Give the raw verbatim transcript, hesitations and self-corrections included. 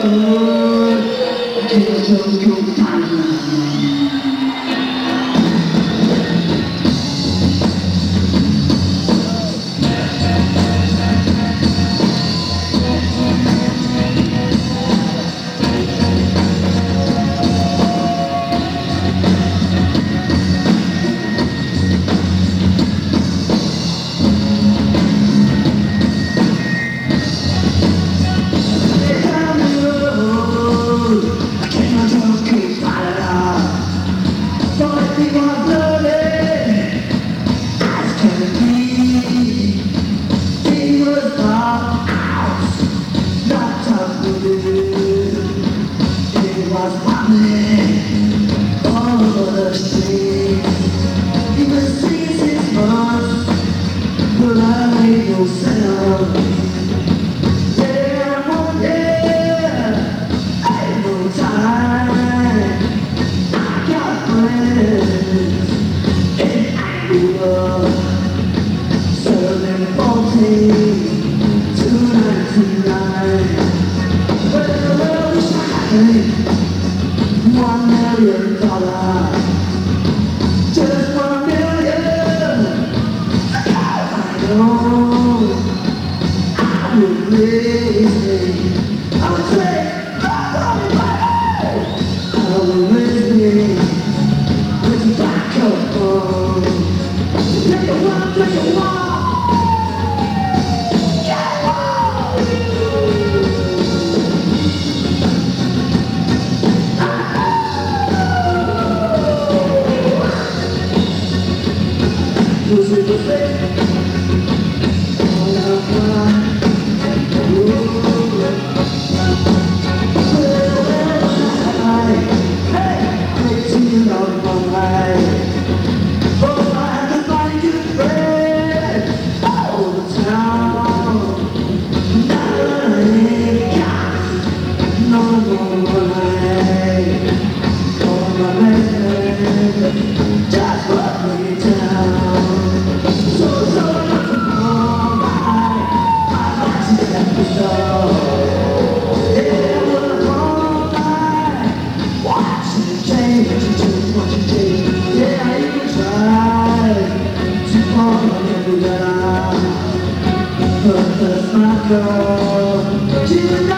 One million dollars, just one million. I know I would raise me. I would say, I would raise me with tobacco. Take a walk, take a walk. Just put me down. So, so not to know my, my life's an episode. Yeah, what I want my watch it change, what you change, what you change. Yeah, I even try to follow every guy, but that's not good.